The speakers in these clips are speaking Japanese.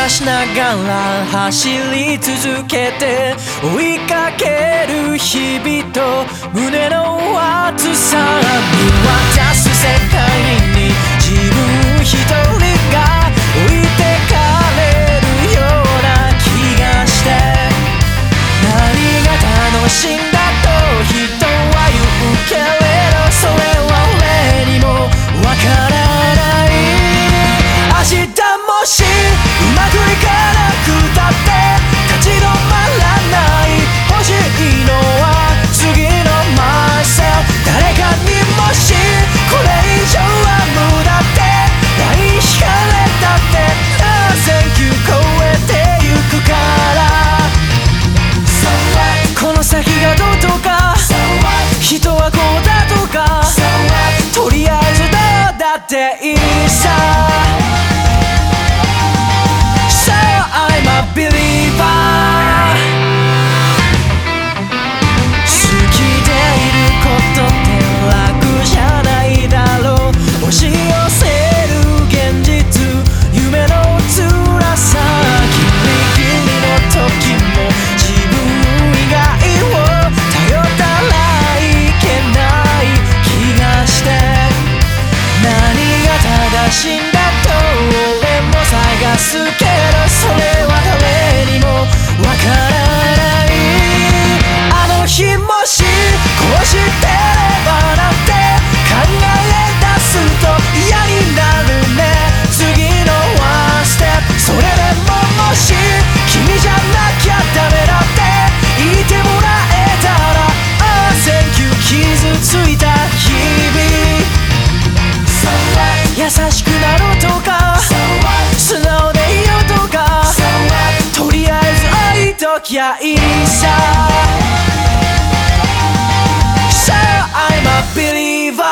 探しながら走り続けて追いかける日々と胸の熱さ見渡す世界に自分一人が置いてかれるような気がして何が楽しいんだと人は言うけれどそれは俺にもわからない明日もしうまくいかなくたって立ち止まらない欲しいのは次のマイセル誰かにもしこれ以上は無駄って LINE 引かれたってなぜ急超えてゆくからこの先がどうとか人はこうだとかとりあえずどうだっていいさSo I'm a believer 好きでいることって楽じゃないだろう押し寄せる現実夢の辛さギリギリの時も自分以外を頼ったらいけない気がして何が正しいんだと俺も探すけどそれは誰にもわからないあの日もしこうしてればなんて考え出すと嫌になるね次のワンステップそれでももし君じゃなきゃダメだって言ってもらえたらああ Thank you 傷ついた日々優しくなろうとか素直でいようとかとりあえず置いときゃいいさ So I'm a believer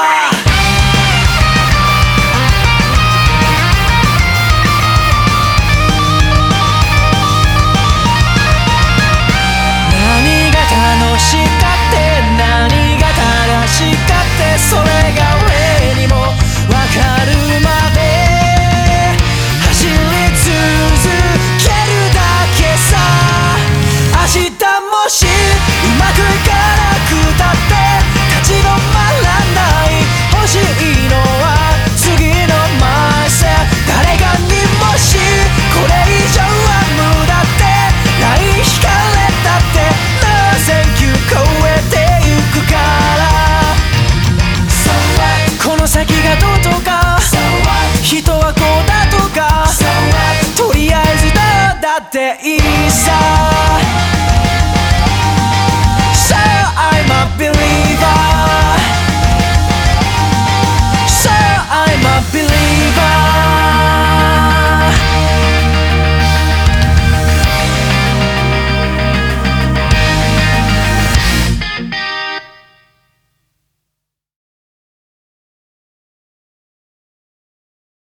何が楽しかって何が正しかってそれが俺にもわかるまで走り続けるだけさ明日もしうまくいかなくたって立ち止まらない欲しいのは次のマイセル誰かにもしこれ以上は無駄って LINE 引かれたってなぜ急超えてゆくからこの先がどうとか人はこうだとかとりあえずどうだっていいさ So I'm a believer